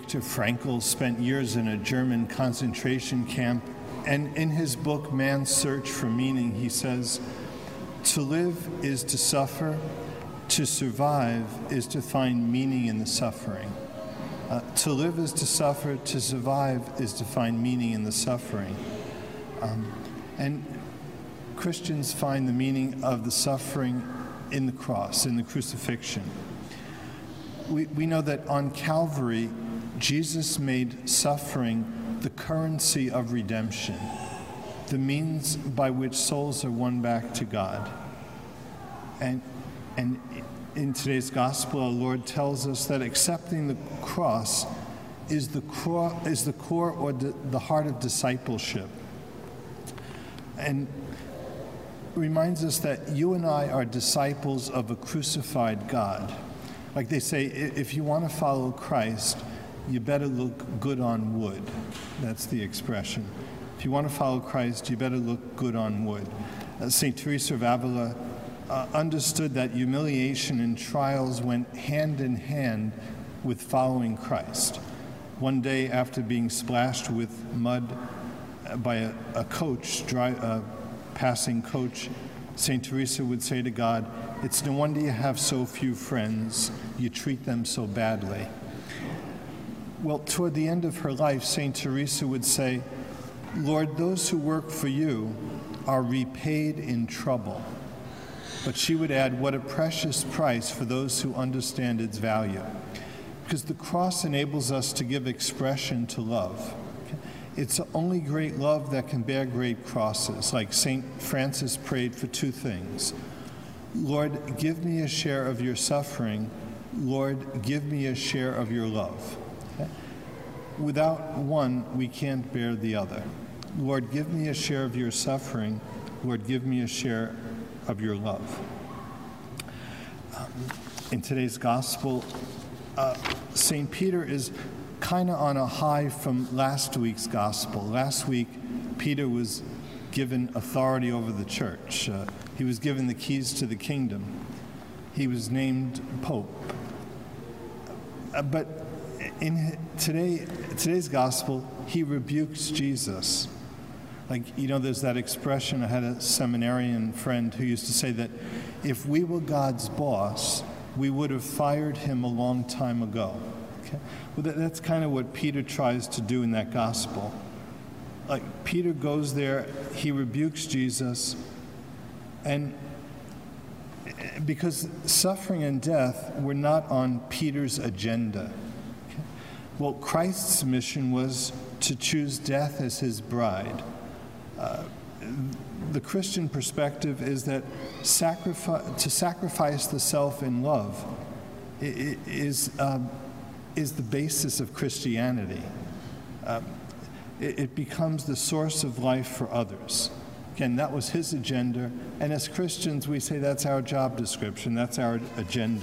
Viktor Frankl spent years in a German concentration camp, and in his book, Man's Search for Meaning, he says, "To live is to suffer, to survive is to find meaning in the suffering." To live is to suffer, to survive is to find meaning in the suffering. And Christians find the meaning of the suffering in the cross, in the crucifixion. We know that on Calvary, Jesus made suffering the currency of redemption, the means by which souls are won back to God. And in today's gospel, our Lord tells us that accepting the cross is the core or the heart of discipleship. And reminds us that you and I are disciples of a crucified God. Like they say, if you want to follow Christ, you better look good on wood. That's the expression. If you want to follow Christ, you better look good on wood. St. Teresa of Avila understood that humiliation and trials went hand in hand with following Christ. One day, after being splashed with mud by a coach, passing coach, St. Teresa would say to God, "It's no wonder you have so few friends. You treat them so badly." Well, toward the end of her life, St. Teresa would say, "Lord, those who work for you are repaid in trouble." But she would add, "What a precious price for those who understand its value." Because the cross enables us to give expression to love. It's only great love that can bear great crosses. Like St. Francis prayed for two things. "Lord, give me a share of your suffering. Lord, give me a share of your love." Okay? Without one, we can't bear the other. Lord, give me a share of your suffering. Lord, give me a share of your love. In today's gospel, St. Peter is kind of on a high from last week's gospel. Last week, Peter was given authority over the church. He was given the keys to the kingdom. He was named Pope. But in today's gospel, he rebukes Jesus. Like, there's that expression. I had a seminarian friend who used to say that if we were God's boss, we would have fired him a long time ago. Okay? Well, that's kind of what Peter tries to do in that gospel. Like, Peter goes there, he rebukes Jesus, and because suffering and death were not on Peter's agenda. Okay? Well, Christ's mission was to choose death as his bride. The Christian perspective is that to sacrifice the self in love is the basis of Christianity. It becomes the source of life for others. Again, that was his agenda, and as Christians, we say that's our job description, that's our agenda.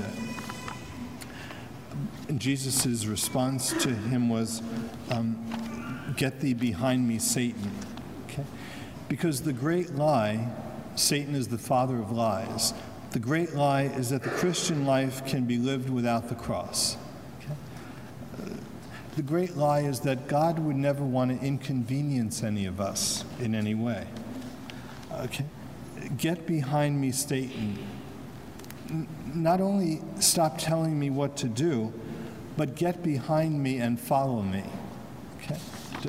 And Jesus' response to him was, "Get thee behind me, Satan." Okay? Because the great lie, Satan is the father of lies, the great lie is that the Christian life can be lived without the cross. The great lie is that God would never want to inconvenience any of us in any way. Okay? Get behind me, Satan. Not only stop telling me what to do, but get behind me and follow me. Okay?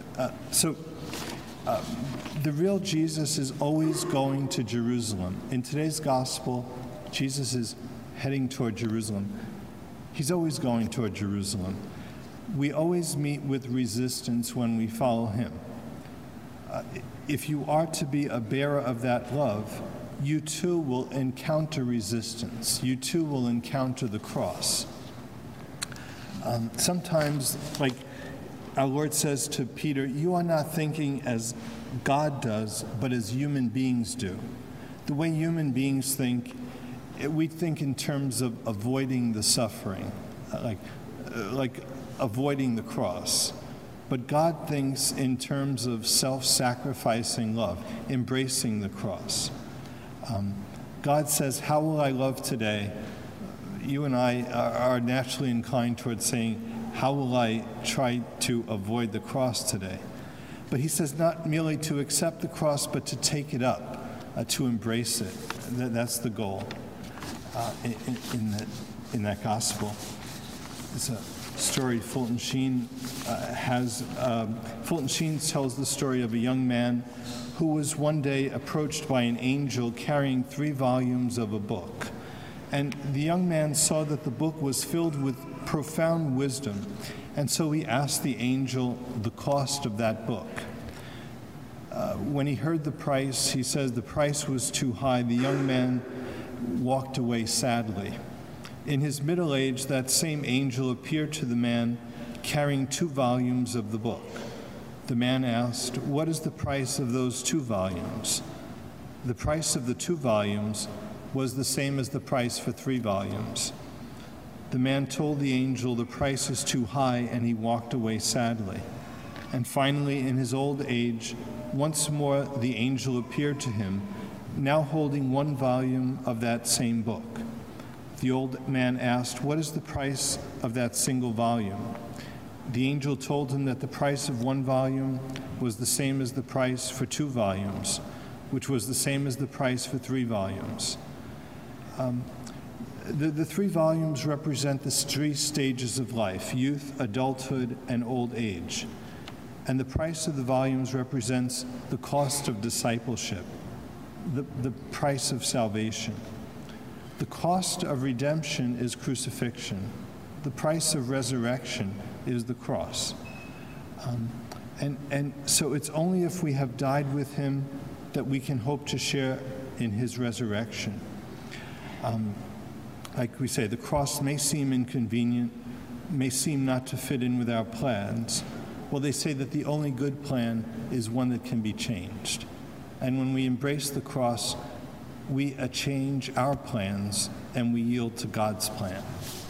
The real Jesus is always going to Jerusalem. In today's gospel, Jesus is heading toward Jerusalem. He's always going toward Jerusalem. We always meet with resistance when we follow him. If you are to be a bearer of that love, you too will encounter resistance. You too will encounter the cross. Sometimes, like our Lord says to Peter, you are not thinking as God does, but as human beings do. The way human beings think, we think in terms of avoiding the suffering, like avoiding the cross. But God thinks in terms of self-sacrificing love, embracing the cross. God says, how will I love today? You and I are naturally inclined towards saying, how will I try to avoid the cross today? But he says not merely to accept the cross, but to take it up, to embrace it. That's the goal in that gospel. It's a story Fulton Sheen has. Fulton Sheen tells the story of a young man who was one day approached by an angel carrying 3 volumes of a book. And the young man saw that the book was filled with profound wisdom, and so he asked the angel the cost of that book. When he heard the price, he says the price was too high. The young man walked away sadly. In his middle age, that same angel appeared to the man carrying 2 volumes of the book. The man asked, "What is the price of those 2 volumes?" The price of the 2 volumes was the same as the price for 3 volumes. The man told the angel the price is too high, and he walked away sadly. And finally, in his old age, once more the angel appeared to him, now holding 1 volume of that same book. The old man asked, "What is the price of that single volume?" The angel told him that the price of 1 volume was the same as the price for 2 volumes, which was the same as the price for 3 volumes. The 3 volumes represent the 3 stages of life: youth, adulthood, and old age. And the price of the volumes represents the cost of discipleship, the price of salvation. The cost of redemption is crucifixion. The price of resurrection is the cross. And so it's only if we have died with him that we can hope to share in his resurrection. Like we say, the cross may seem inconvenient, may seem not to fit in with our plans. Well, they say that the only good plan is one that can be changed. And when we embrace the cross, we change our plans and we yield to God's plan.